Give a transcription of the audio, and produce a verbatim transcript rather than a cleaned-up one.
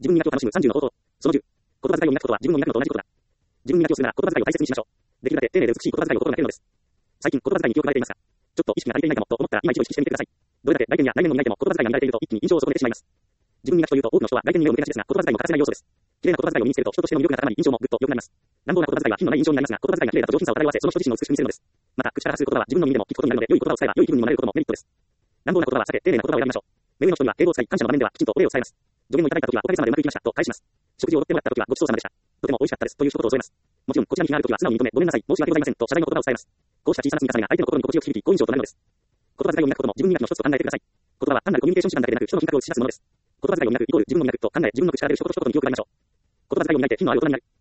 自分磨きを楽しむさんじゅうの方法。そのじゅう。言葉遣いを磨くことは自分の磨くのと同じことだ。自分磨きをするなら言葉遣いを大切にしましょう。できるだけ丁寧で美しい言葉遣いを心がけるのです。最近言葉遣いに気を配られていますが、ちょっと意識が足りていないかもと思ったら今一度意識してみてください。どれだけ来店や来年を磨いても言葉遣いが乱れていると一気に印象を損ねてしまいます。自分磨きというと多くの人は来店に目を向けがちですが、言葉遣いも欠かせない要素です。綺麗な言葉遣いを身につけると人としての魅力が高まり印象もぐっと良くなります。乱暴な言葉遣いは品のない印象になりますが、言葉遣いが綺麗だと上品さを漂わせ、その人自身の美しく見せるのです。また、口から発する言葉は自分の耳でも聞くことになるので、良い言葉を使えば良い気分にもなれることもメリットです。乱暴な言葉は避け、丁寧な言葉を選びましょう。目上の人には敬語を使い、感謝の場面ではきちんとお礼を伝えます。助言をいただいたときはおかげさまでうまくいきましたと返します。食事をおごってもらったときはごちそうさまでした。とても美味しかったですという一言を添えます。もちろんこちらに気があるときは素直に認め、ごめんなさい、申し訳ございませんと謝罪の言葉を伝えます。こうした小さな積み重ねが相手の心に心地よく響き、好印象となるのです。言葉遣いを磨くことも自分磨きの一つと考えてください。言葉は単なるコミュニケーション手段だけでなく人の品格を打ち出すものです。言葉遣いを磨くイコール自分を磨くと考え、自分の口から出る一言一言に気を配りましょう。言葉遣いを磨いて品のある大人になる。